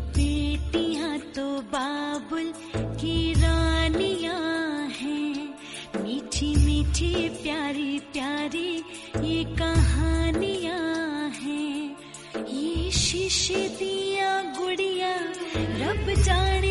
बेटियां तो बाबुल की रानियां हैं, मीठी मीठी प्यारी प्यारी ये कहानियां हैं। ये शीशे दिया गुड़िया रब जाने